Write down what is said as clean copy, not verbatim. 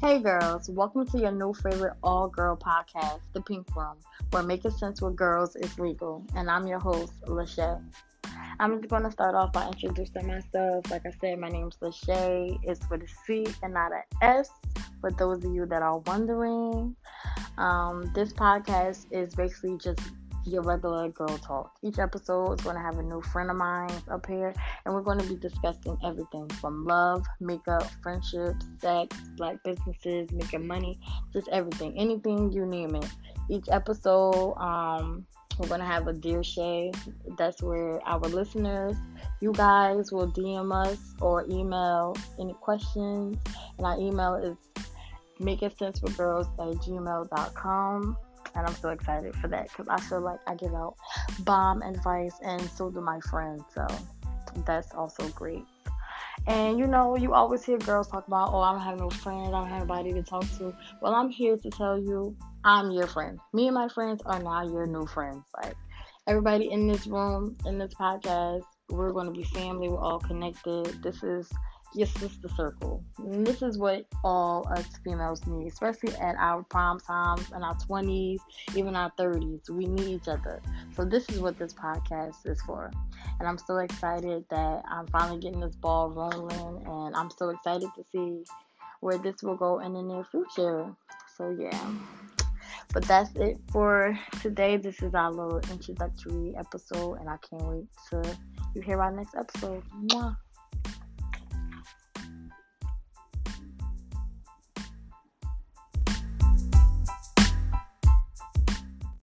Hey girls, welcome to your new favorite all-girl podcast, The Pink Room, where making sense with girls is legal. And I'm your host, Lachey. I'm just going to start off by introducing myself. Like I said, my name's Lachey. It's with a C and not an S, for those of you that are wondering. This podcast is basically just your regular girl talk. Each episode is going to have a new friend of mine up here, and we're going to be discussing everything from love, makeup, friendships, sex, black businesses, making money, just everything, anything you name it. Each episode, we're going to have a Dear Shay. That's where our listeners, you guys, will DM us or email any questions, and our email is makingsenseforgirls@gmail.com. And I'm so excited for that because I feel like I give out bomb advice, and so do my friends. So that's also great. And you always hear girls talk about, oh, I don't have no friends, I don't have nobody to talk to. Well, I'm here to tell you, I'm your friend. Me and my friends are now your new friends. Like, everybody in this room, in this podcast, we're going to be family. We're all connected. This is your sister circle. And this is what all us females need, especially at our prime times, in our 20s, even our 30s. We need each other. So this is what this podcast is for. And I'm so excited that I'm finally getting this ball rolling, and I'm so excited to see where this will go in the near future. So yeah. But that's it for today. This is our little introductory episode, and I can't wait to you hear our next episode. Mwah.